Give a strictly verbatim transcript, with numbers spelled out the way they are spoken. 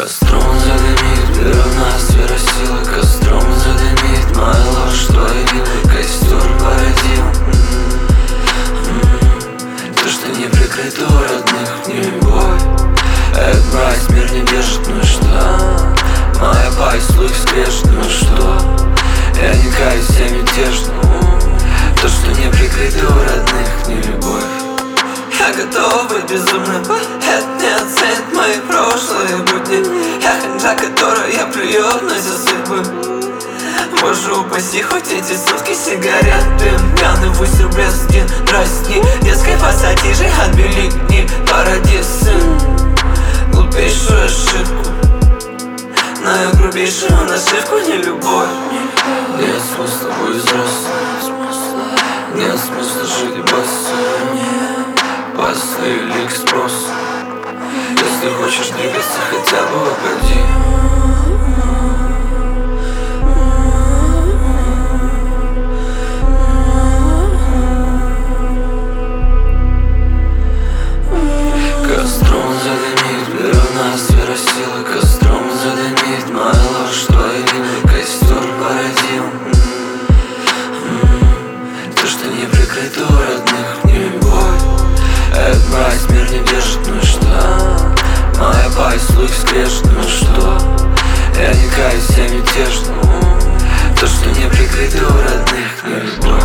Костром задымит, беру нас, вера, сила. Костром задымит моя ложь, твои виды. Костер породил то, что не прикрыто у родных, не любовь. Эх, брать, мир не держит, ну и что? Моя пасть, слух скрежет, ну и что? Я не каюсь, я мятежный. То, что не прикрыто у родных, не любовь. Я готов быть безумным, это не оценит мои прошлые будни. Я ханжа, которую я плюю на все судьбы. Боже упаси, хоть эти сутки сигарет, дым, пьяный выстрел без один, дросни. Детской пассатижей отбили дни, породи сын глупейшую ошибку, но я грубейшую нашивку, не любовь. Нет смысла быть взрослым, нет смысла жить босым. Пасы или к спросу. Если хочешь двигаться, хотя бы угоди. Костром задымит, беру нас, вера, сила. Костром задымит моя ложь, твои виды. Костер породил то, что не прикрыто у родных, не любовь. Эх, брать, мир не держит, ну и что? Моя пасть, слух скрежет, ну и что? Я не каюсь, я мятежный. То, что не прикрыто у родных, не любовь.